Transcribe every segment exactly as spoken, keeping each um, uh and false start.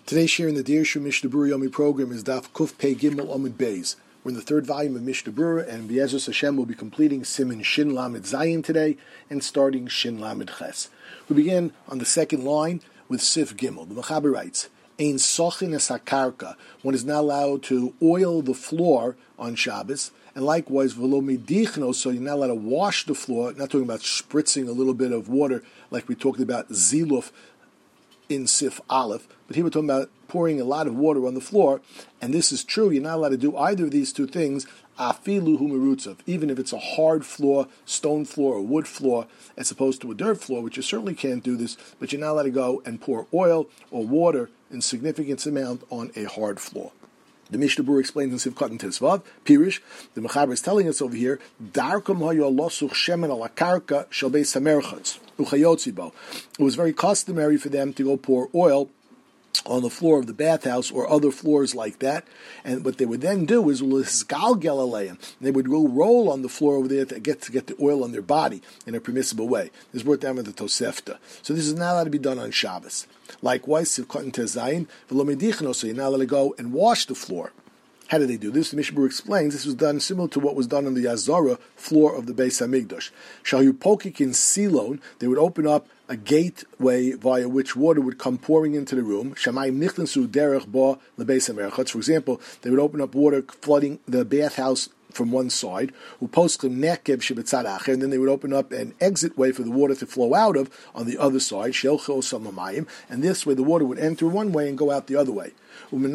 Today's share in the Dirshu Mishnah Berurah Yomi program is Daf Kuf Pei Gimel Omid Beis. We're in the third volume of Mishnah Berurah, and Be'ezus Hashem will be completing Siman Shin Lamed Zayin today and starting Shin Lamed Ches. We begin on the second line with Sif Gimel. The Mechaber writes, Ein Sochin es HaKarka. One is not allowed to oil the floor on Shabbos, and likewise, V'lo Medichno, so you're not allowed to wash the floor. Not talking about spritzing a little bit of water like we talked about Ziluf in Sif Aleph, but here we're talking about pouring a lot of water on the floor, and this is true. You're not allowed to do either of these two things, afilu hu merutzav, even if it's a hard floor, stone floor, or wood floor, as opposed to a dirt floor, which you certainly can't do this, but you're not allowed to go and pour oil or water in significant amount on a hard floor. The Mishnah Berurah explains in Sivkot and Tesvav, Pirish, the Mechaber is telling us over here, Darkam hayo losuch shemen ala karka shel beis hamerchatz uchayotzi bo. It was very customary for them to go pour oil on the floor of the bathhouse or other floors like that, and what they would then do is l'sgalgel aleim. They would go roll on the floor over there to get to get the oil on their body in a permissible way. This is brought down with the Tosefta. So this is not allowed to be done on Shabbos. Likewise, Sivkot and Tezayin, v'lo medichno, so you're not allowed to go and wash the floor. How did they do this? The Mishnah Berurah explains this was done similar to what was done on the Azara floor of the Beis Hamikdash. Shayu pokik in Silon, they would open up a gateway via which water would come pouring into the room. Shamayim nichtensu derech ba lebeis hamerchatz. For example, they would open up water flooding the bathhouse from one side, and then they would open up an exit way for the water to flow out of on the other side, and this way the water would enter one way and go out the other way. And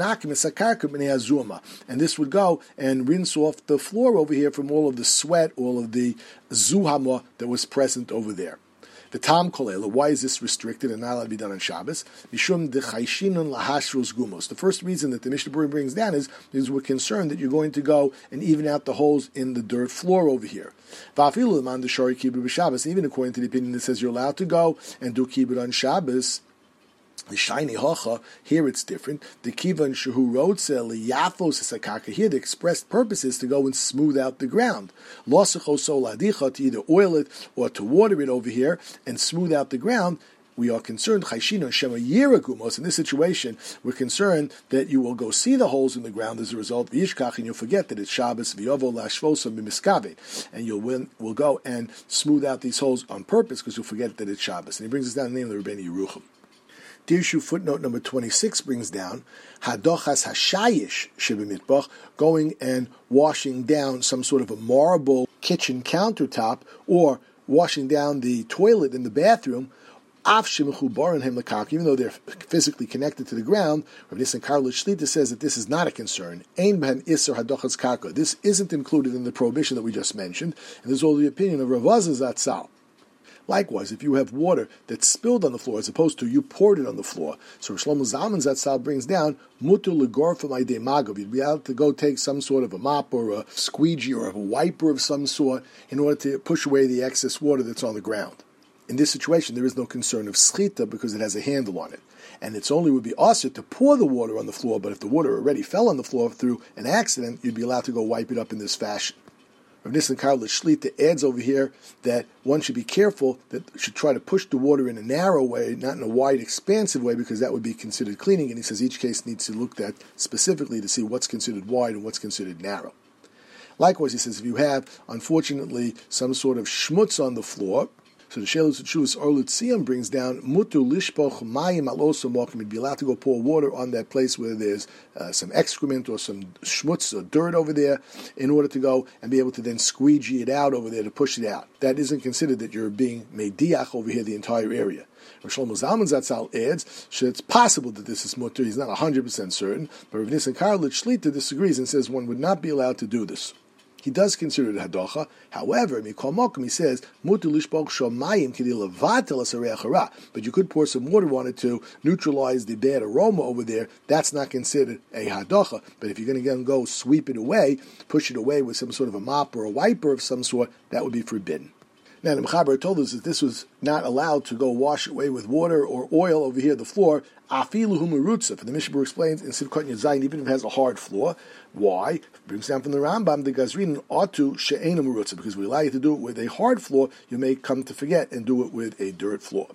this would go and rinse off the floor over here from all of the sweat, all of the zuhama that was present over there. The Tam Kolela, why is this restricted and not allowed to be done on Shabbos? Mishum de chayshinun lahashrus gumos. The first reason that the Mishnah Berurah brings down is because we're concerned that you're going to go and even out the holes in the dirt floor over here. Va'afilu l'man deshari kibbut b'Shabbos. Even according to the opinion that says you're allowed to go and do kibbut on Shabbos, the shiny hacha, here it's different. The kivan shehu rotze liyafos esakaka. Here the expressed purpose is to go and smooth out the ground. Losacho soladicha, to either oil it or to water it over here and smooth out the ground. We are concerned, Chayshin Shema Yiragumos, in this situation, we're concerned that you will go see the holes in the ground as a result of Yishkach, and you'll forget that it's Shabbos, V'yovo Lashvosa Mimiskave, and you'll win, will go and smooth out these holes on purpose because you'll forget that it's Shabbos. And he brings us down the name of the Rebbeinu Yerucham. Dirshu footnote number twenty-six brings down Hadochas Hashayish Shibimitbach, going and washing down some sort of a marble kitchen countertop or washing down the toilet in the bathroom, even though they're physically connected to the ground. Rav Nissen Karlitz Shlita says that this is not a concern. This isn't included in the prohibition that we just mentioned, and this is all the opinion of Rav Azaz Zatzal. Likewise, if you have water that's spilled on the floor as opposed to you poured it on the floor, so Shlomo Zalman Zatzal brings down mutu legorfam aydei magav. You'd be able to go take some sort of a mop or a squeegee or a wiper of some sort in order to push away the excess water that's on the ground. In this situation, there is no concern of schita because it has a handle on it. And it's only would be also to pour the water on the floor, but if the water already fell on the floor through an accident, you'd be allowed to go wipe it up in this fashion. Rav Nissen Karlitz Shlita adds over here that one should be careful, that should try to push the water in a narrow way, not in a wide, expansive way, because that would be considered cleaning. And he says each case needs to be looked at specifically to see what's considered wide and what's considered narrow. Likewise, he says if you have, unfortunately, some sort of schmutz on the floor, so the Sheilus Tshuvos Orlut Siyam brings down mutu lishpoch mayim al oso mokim. You'd be allowed to go pour water on that place where there's uh, some excrement or some schmutz or dirt over there, in order to go and be able to then squeegee it out over there to push it out. That isn't considered that you're being made diach over here the entire area. Rav Shlomo Zalman Zatzal adds, so it's possible that this is mutter. He's not one hundred percent certain, but Rav Nissen Karlitz Shlita disagrees and says one would not be allowed to do this. He does consider it hadocha. However, Mikol Mokum, he says, mutu lishpoch shomayim k'di levatel asareach hara. But you could pour some water on it to neutralize the bad aroma over there. That's not considered a hadocha. But if you're going to again go sweep it away, push it away with some sort of a mop or a wiper of some sort, that would be forbidden. Now, the Mechaber told us that this was not allowed to go wash away with water or oil over here, the floor. Afilu hu merutzav. And the Mishnah Berurah explains in Sivkot Yazayin, even if it has a hard floor. Why? It brings down from the Rambam, the Gazrin Atu she'ena merutzav, because we allow you to do it with a hard floor, you may come to forget and do it with a dirt floor.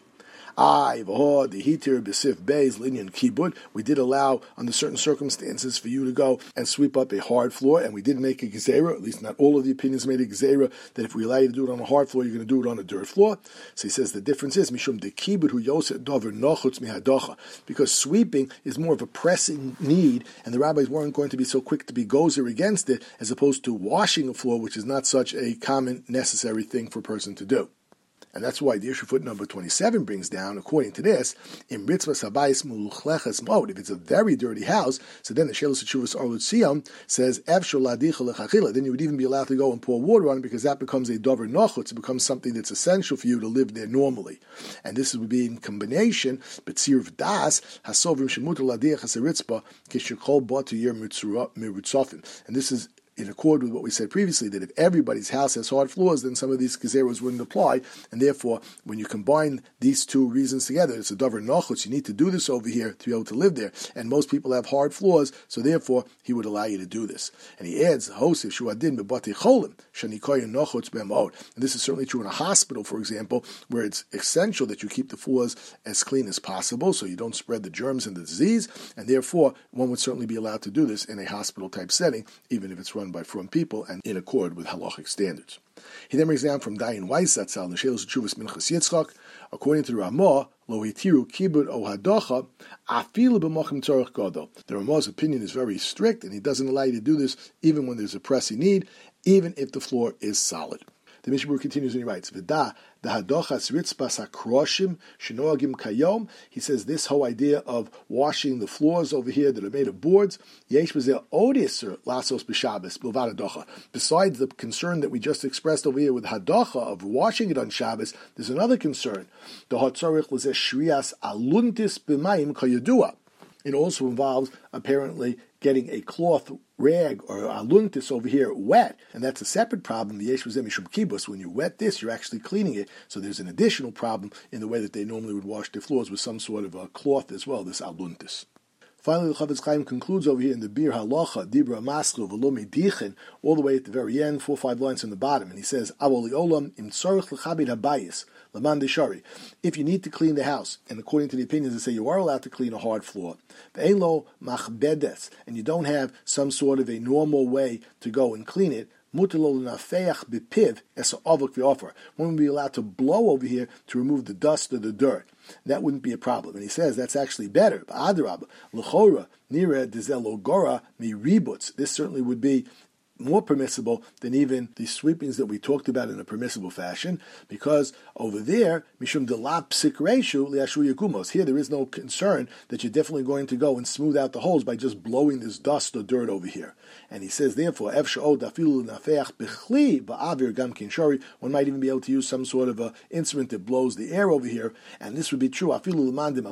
I, the heater, besif beis, linyan kibud. We did allow, under certain circumstances, for you to go and sweep up a hard floor, and we did make a gezerah, at least not all of the opinions made a gezerah, that if we allow you to do it on a hard floor, you're going to do it on a dirt floor. So he says the difference is, mishum de kibud hu yoseh dover nochutz mihadocha, because sweeping is more of a pressing need, and the rabbis weren't going to be so quick to be gozer against it, as opposed to washing a floor, which is not such a common, necessary thing for a person to do. And that's why the issue foot number twenty-seven brings down, according to this, in Ritzvah Sabayis Muluchleches Mod, if it's a very dirty house, so then the Shelos Teshuvos Arlut Siyam says, Evshul Ladicha Lechachila, then you would even be allowed to go and pour water on it, because that becomes a dover nochutz, it becomes something that's essential for you to live there normally. And this would be in combination, B'tzir Das, Hasovim Shemutar Ladiach Hasaritzpah, Kishikol Batu Yer Mirutzofim. And this is in accord with what we said previously, that if everybody's house has hard floors, then some of these gezeros wouldn't apply, and therefore, when you combine these two reasons together, it's a davar nochutz, you need to do this over here to be able to live there, and most people have hard floors, so therefore, he would allow you to do this. And he adds, Hosif shuadin bebati cholim, shanikoyin nochutz b'mod. And this is certainly true in a hospital, for example, where it's essential that you keep the floors as clean as possible, so you don't spread the germs and the disease, and therefore, one would certainly be allowed to do this in a hospital-type setting, even if it's run by from people and in accord with halachic standards. He then brings down from Dayan Weiss Zatzal in the Shelos Teshuvos Minchas Yitzchak, according to the Ramah, lo hitiru kibud o hadocha afilu b'mochem tzorich gadol. The Ramah's opinion is very strict, and he doesn't allow you to do this even when there's a pressing need, even if the floor is solid. The Mishnah continues and he writes, V'da dahadochas ritzpas hakroshim shenoagim kayom. He says this whole idea of washing the floors over here that are made of boards, yesh b'zeh odisur lasos b'Shabbos b'lvad hadocha. Besides the concern that we just expressed over here with hadocha of washing it on Shabbos, there's another concern. The hatzorich l'zeh shrias aluntis b'mayim kayadua. It also involves apparently getting a cloth rag or aluntis over here wet, and that's a separate problem. The yesh b'zeh mishum kibus. When you wet this, you're actually cleaning it. So there's an additional problem in the way that they normally would wash their floors with some sort of a cloth as well. This aluntis. Finally, the Chavetz Chaim concludes over here in the Bir Halacha, Dibra Maslu, Velomi Dichin, all the way at the very end, four or five lines from the bottom, and he says, Avoli Olam, Im Tzorich L'Chabit Habayis, Laman Deshari. If you need to clean the house, and according to the opinions that say you are allowed to clean a hard floor, Ve'elo Machbedes, and you don't have some sort of a normal way to go and clean it, One would be allowed to blow over here to remove the dust or the dirt. That wouldn't be a problem. And he says that's actually better. This certainly would be more permissible than even the sweepings that we talked about in a permissible fashion, because over there, mishum delap psik liashu yagumos. Here, there is no concern that you're definitely going to go and smooth out the holes by just blowing this dust or dirt over here. And he says, therefore, one might even be able to use some sort of a instrument that blows the air over here, and this would be true. Even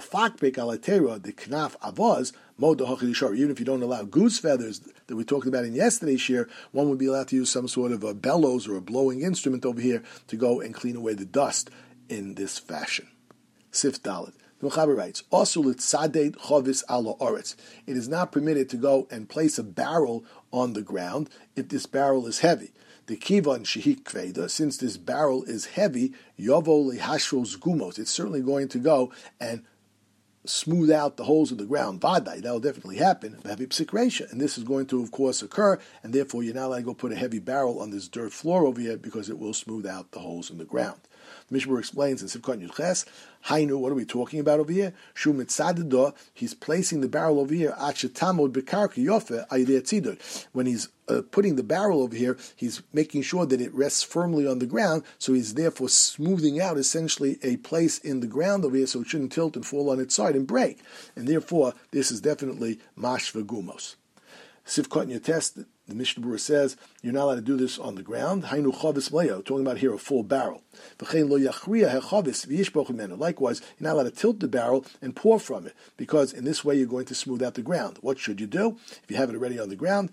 if you don't allow goose feathers that we talked about in yesterday's share, one would be allowed to use some sort of a bellows or a blowing instrument over here to go and clean away the dust in this fashion. Sif Dalet. The Mechaber writes, it is not permitted to go and place a barrel on the ground if this barrel is heavy. The kivan shehik kveda, since this barrel is heavy, yovo lehashros gumos, it's certainly going to go and smooth out the holes of the ground. Vadai, that will definitely happen. Heavy psikresha, and this is going to, of course, occur, and therefore you're not allowed to go put a heavy barrel on this dirt floor over here because it will smooth out the holes in the ground. The Mishnah explains in Sivkot Yudches, Hainu, what are we talking about over here? Shu mitzadado, he's placing the barrel over here, achetamod bekarka yofe ayidei tzidod. When he's uh, putting the barrel over here, he's making sure that it rests firmly on the ground, so he's therefore smoothing out essentially a place in the ground over here so it shouldn't tilt and fall on its side and break. And therefore, this is definitely mashva gumos. Sivkot Yudches, the Mishnah Berurah says you're not allowed to do this on the ground. Hainu chavis mleo, talking about here a full barrel. Likewise, you're not allowed to tilt the barrel and pour from it, because in this way you're going to smooth out the ground. What should you do? If you have it already on the ground,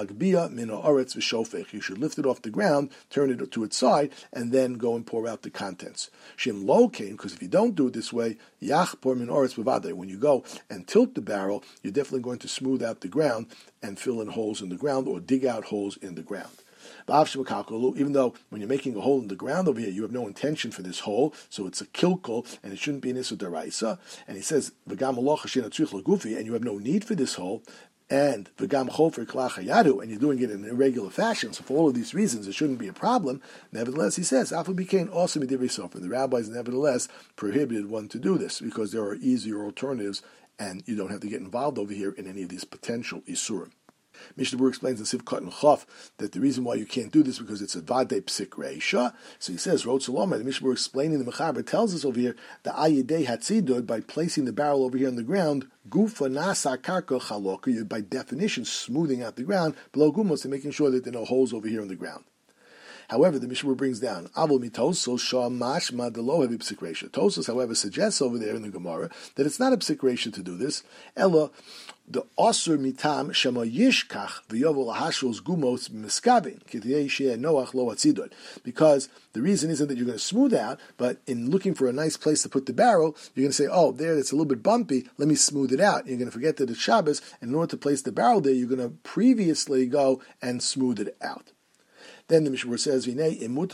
you should lift it off the ground, turn it to its side, and then go and pour out the contents. Shim lo kain, because if you don't do it this way, when you go and tilt the barrel, you're definitely going to smooth out the ground and fill in holes in the ground or dig out holes in the ground. Even though when you're making a hole in the ground over here, you have no intention for this hole, so it's a kilkul, and it shouldn't be an issur deraisa. And he says, and you have no need for this hole, and v'gam chofer klachayadu, and you're doing it in an irregular fashion, so for all of these reasons, it shouldn't be a problem. Nevertheless, he says, afu became also midivri sofer. The rabbis nevertheless prohibited one to do this, because there are easier alternatives, and you don't have to get involved over here in any of these potential isurim. Mishnah Berurah explains in Sivkot and Chaf that the reason why you can't do this is because it's a Vadei Psik Reisha. So he says, Rot Salomah, the Mishnah Berurah explaining the Mechaber tells us over here, the Ayidei Hatzidud, by placing the barrel over here on the ground, Gufa Nasa Karka Chaloka, you're by definition smoothing out the ground, below Gumos, and making sure that there are no holes over here on the ground. However, the Mishnah brings down Avol mitosos shah mashma delo hevi psik reisha. Tosos, however, suggests over there in the Gemara that it's not a psik reisha to do this. Ella the osur mitam shema yishkach v'yovol lahashos gumos miskavin kitiyei sheh noach lo atzidod. Because the reason isn't that you're going to smooth out, but in looking for a nice place to put the barrel, you're going to say, oh, there, it's a little bit bumpy, let me smooth it out. You're going to forget that it's Shabbos, and in order to place the barrel there, you're going to previously go and smooth it out. Then the Mishnah says, so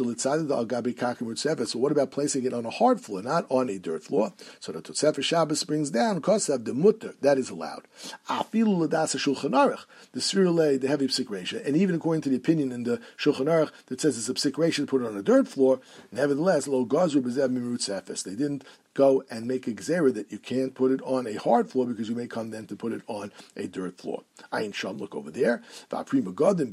what about placing it on a hard floor, not on a dirt floor? So the Tosefes Shabbos brings down, Kosav the mutter, that is allowed. The Svirule, the heavy psik reisha, and even according to the opinion in the Shulchan Aruch that says it's a psik reisha to put it on a dirt floor, nevertheless, lo gazru b'zev mimrut sefes. They didn't go and make a gzera that you can't put it on a hard floor because you may come then to put it on a dirt floor. Ayin Sham, look over there. However, the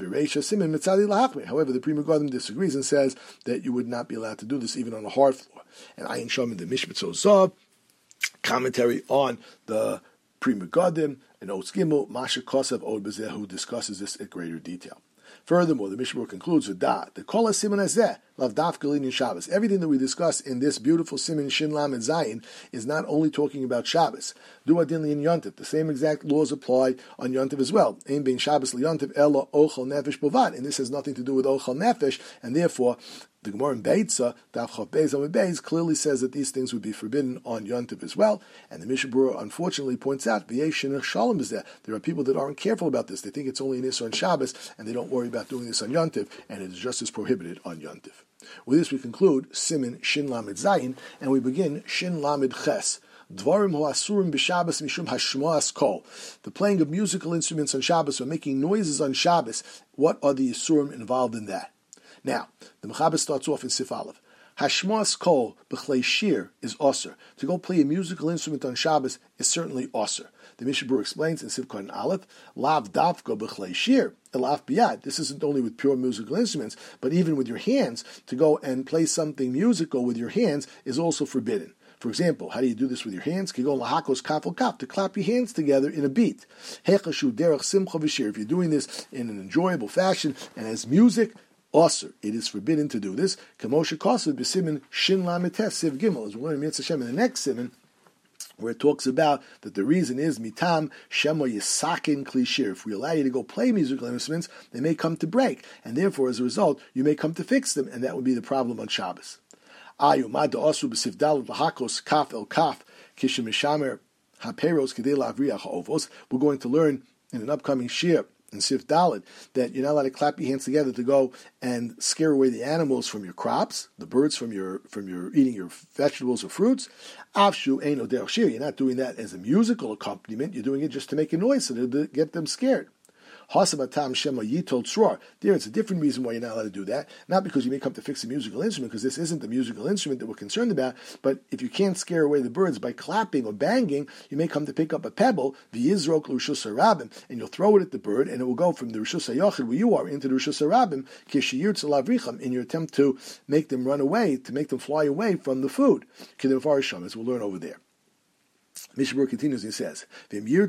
Pri Megadim disagrees and says that you would not be allowed to do this even on a hard floor. And Ayin Sham in the Mishpat Zav, commentary on the Pri Megadim, and Oz Gimel, Masha Kosav Od Bezeh, who discusses this in greater detail. Furthermore, the Mishnah concludes with da the kol siman hazeh lav dafka l'inyan Shabbos. Everything that we discuss in this beautiful siman shin lamed zayin is not only talking about Shabbos. Du adin l'inyan yontif. The same exact laws apply on yontif as well. Ein bein Shabbos l'yontif ela ochel nefesh bovad, and this has nothing to do with ochel nefesh, and therefore the Gemara in Beitza, Daf Chav Beis Amud Beis, clearly says that these things would be forbidden on Yontif as well. And the Mishnah Berurah unfortunately points out, V'yesh Shalom is there. There are people that aren't careful about this. They think it's only an Issur on Shabbos, and they don't worry about doing this on Yontif, and it is just as prohibited on Yontif. With this we conclude Simin Shin Lamed Zayin, and we begin Shin Lamed Ches. Dvarim ho'asurim b'Shabbos mishum hashmoas kol. The playing of musical instruments on Shabbos or making noises on Shabbos. What are the isurim involved in that? Now, the Mechaber starts off in Sif Aleph. Hashmoas kol b'chlei shir is osir. To go play a musical instrument on Shabbos is certainly osir. The Mishnah Berurah explains in Sif Kohen Aleph, lav davka b'chlei shir, elaf biyad. This isn't only with pure musical instruments, but even with your hands. To go and play something musical with your hands is also forbidden. For example, how do you do this with your hands? Kigon lahakos kaf el kaf, to clap your hands together in a beat. Hechashu derech simcha v'shir. If you're doing this in an enjoyable fashion and as music, Osir, it is forbidden to do this. Kamosha Kosav b'simin shin lametes siv gimel, as we learn in Mitzvah Shem in the next simin, where it talks about that the reason is mitam shema yisakin klishir. If we allow you to go play musical instruments, they may come to break, and therefore, as a result, you may come to fix them, and that would be the problem on Shabbos. Ayu mad osu b'siv dalad lahakos kaf el kaf kishim mishamer haperos kedei lavriach ha'ovos. We're going to learn in an upcoming shir in Sif Daled that you're not allowed to clap your hands together to go and scare away the animals from your crops, the birds from your from your eating your vegetables or fruits. Avshu eino derech shir. You're not doing that as a musical accompaniment. You're doing it just to make a noise so to get them scared. Hasabatam shema yitol tzror. There, it's a different reason why you're not allowed to do that. Not because you may come to fix a musical instrument, because this isn't the musical instrument that we're concerned about, but if you can't scare away the birds by clapping or banging, you may come to pick up a pebble, v'yizrok l'rishus harabim, and you'll throw it at the bird, and it will go from the rishus hayochid, where you are, into the rishus harabim, kishiyirtz lavricham, in your attempt to make them run away, to make them fly away from the food. Kedem farisham, as we'll learn over there. Mishnah Berurah continues and he says, If you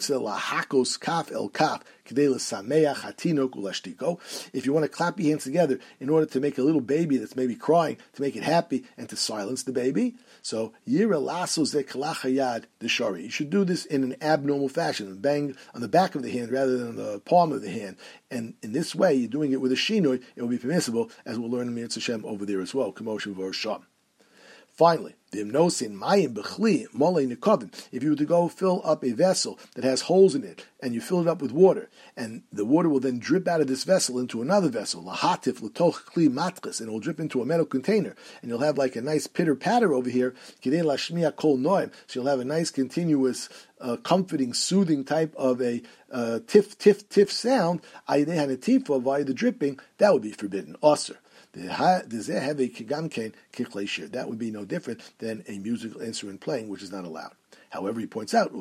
want to clap your hands together in order to make a little baby that's maybe crying, to make it happy and to silence the baby, so you should do this in an abnormal fashion, bang on the back of the hand rather than on the palm of the hand. And in this way, you're doing it with a shinoi, it will be permissible, as we'll learn in Mitzvah Shem over there as well. Finally, If you were to go fill up a vessel that has holes in it, and you fill it up with water, and the water will then drip out of this vessel into another vessel, lahatif l'toch kli matris, and it will drip into a metal container, and you'll have like a nice pitter-patter over here, kidei lashmiya kol noim, so you'll have a nice continuous, uh, comforting, soothing type of a uh, tiff, tiff, tiff sound, ayidei hanetifa, via the dripping, that would be forbidden, osir. That would be no different than a musical instrument playing, which is not allowed. However, he points out,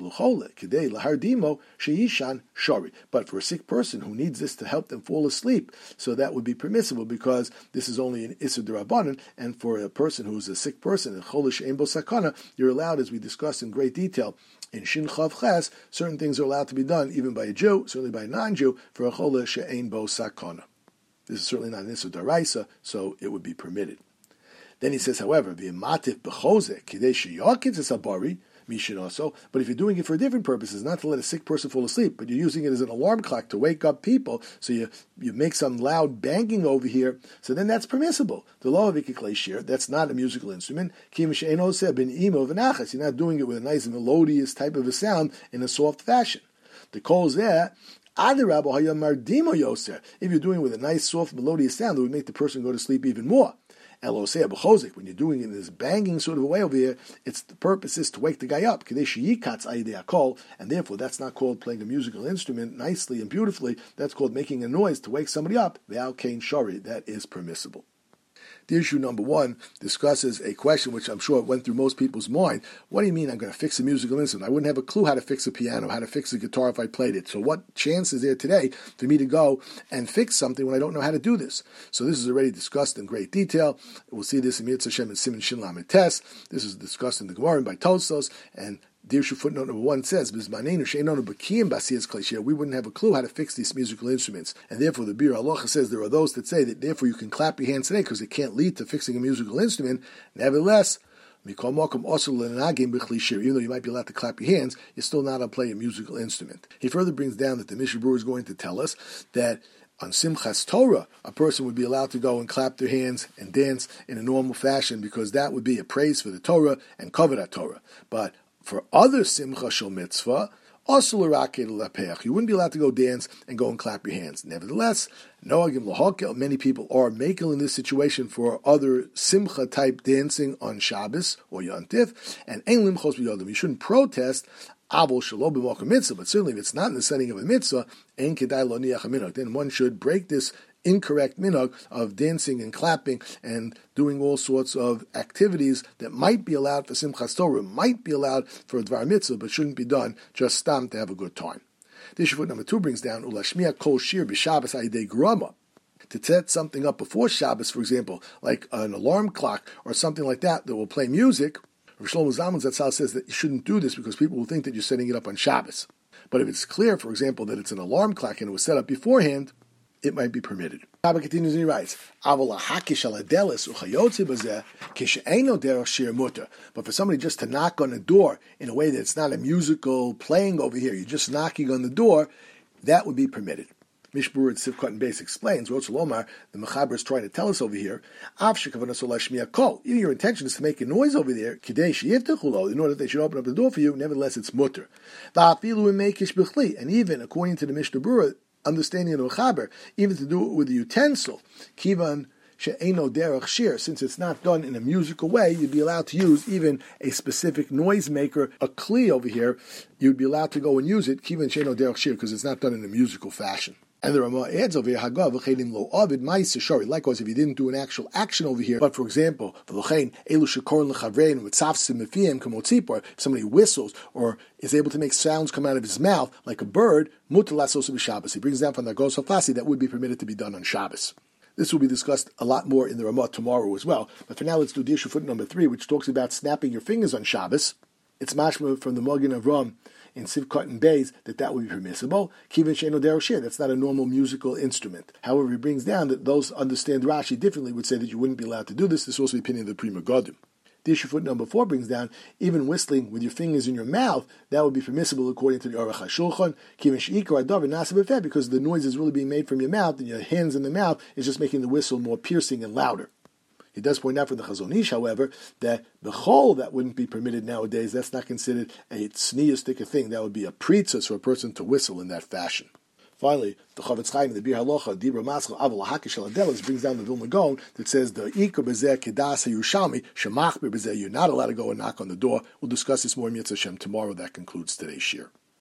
but for a sick person who needs this to help them fall asleep, so that would be permissible because this is only an Issur D'Rabbanan, and for a person who's a sick person, you're allowed, as we discussed in great detail, in Shin Chav Ches, certain things are allowed to be done even by a Jew, certainly by a non-Jew, for a Chola She'ein Bo Sakana. This is certainly not an Issur D'Oraisa, so it would be permitted. Then he says, however, v'yematif b'chozeh kidei sheyakitz esabari mishin also. But if you're doing it for different purposes, not to let a sick person fall asleep, but you're using it as an alarm clock to wake up people, so you you make some loud banging over here, so then that's permissible. The law of ikikleishir, that's not a musical instrument. Kim she'enoseh bin imo v'nachas. You're not doing it with a nice melodious type of a sound in a soft fashion. The kol zeh. If you're doing it with a nice, soft, melodious sound, it would make the person go to sleep even more. When you're doing it in this banging sort of a way over here, it's the purpose is to wake the guy up. And therefore, that's not called playing a musical instrument nicely and beautifully. That's called making a noise to wake somebody up. That is permissible. The issue number one discusses a question which I'm sure went through most people's mind. What do you mean I'm going to fix a musical instrument? I wouldn't have a clue how to fix a piano, how to fix a guitar if I played it. So what chance is there today for me to go and fix something when I don't know how to do this? So this is already discussed in great detail. We'll see this in Mirza Hashem and Siman Shin Lamed Tes. This is discussed in the Gemara by Tosfos, and Dirshu footnote number one says, we wouldn't have a clue how to fix these musical instruments. And therefore the Bir Halacha says there are those that say that therefore you can clap your hands today because it can't lead to fixing a musical instrument. Nevertheless, even though you might be allowed to clap your hands, you're still not allowed to play a musical instrument. He further brings down that the Mishnah Berurah is going to tell us that on Simchas Torah, a person would be allowed to go and clap their hands and dance in a normal fashion because that would be a praise for the Torah and kavod Torah. But for other Simcha Shel Mitzvah, you wouldn't be allowed to go dance and go and clap your hands. Nevertheless, many people are making in this situation for other Simcha type dancing on Shabbos or Yontif, and you shouldn't protest. But certainly if it's not in the setting of a mitzvah, then one should break this incorrect minhag of dancing and clapping and doing all sorts of activities that might be allowed for Simchas Torah, might be allowed for a Dvar Mitzvah, but shouldn't be done just stam to have a good time. This foot number two brings down Ulashmiya Kol Shir B'Shabbos Ayidei Grama. To set something up before Shabbos, for example, like an alarm clock or something like that that will play music, Rav Shlomo Zalman Zatzal says that you shouldn't do this because people will think that you're setting it up on Shabbos. But if it's clear, for example, that it's an alarm clock and it was set up beforehand, it might be permitted. Rabbi continues and he writes, But for somebody just to knock on a door in a way that it's not a musical playing over here, you're just knocking on the door, that would be permitted. Mishnah Berurah at Sivkot and Beis explains, Rotz Lomar, the Mechaber is trying to tell us over here, even your intention is to make a noise over there, in order that they should open up the door for you, nevertheless it's mutter. And even, according to the Mishnah Berurah, understanding of the Mechaber, even to do it with a utensil, kivan she'eino derech shir, since it's not done in a musical way, you'd be allowed to use even a specific noisemaker, a kli over here, you'd be allowed to go and use it, kivan she'eino derech shir, because it's not done in a musical fashion. And the Ramah adds over here, Hagav v'chedim lo avid ma'aseh shari. Likewise, if you didn't do an actual action over here, but for example, v'lochein elu shekorin l'chavrein v'tzafsim mefiyim kamotzipor, if somebody whistles or is able to make sounds come out of his mouth like a bird, mutar lasos b'Shabbos. He brings down from the Gos Hafasi that would be permitted to be done on Shabbos. This will be discussed a lot more in the Ramah tomorrow as well. But for now, let's do Dirshu foot number three, which talks about snapping your fingers on Shabbos. It's mashma from the Magen Avram in Sivkot and Beis that that would be permissible. Kivin she'eino derech shir, that's not a normal musical instrument. However, he brings down that those who understand Rashi differently would say that you wouldn't be allowed to do this. This is also the opinion of the Pri Megadim. The issue foot number four brings down, even whistling with your fingers in your mouth, that would be permissible according to the Aruch HaShulchan, Kivin she'ikar adavar nasa b'feh, because the noise is really being made from your mouth, and your hands in the mouth is just making the whistle more piercing and louder. He does point out from the Chazon Ish, however, that the chol that wouldn't be permitted nowadays, that's not considered a tznius thing. That would be a pritzas for a person to whistle in that fashion. Finally, the Chavetz Chaim in the Bir Halacha, Dibra Maschal Aval Hakish Aladelis, brings down the Vilna Gaon that says the Ika Bezeh Kedas Yerushalmi Shemachbir Bezeh. You're not allowed to go and knock on the door. We'll discuss this more in Yitzhak Hashem tomorrow. That concludes today's shir.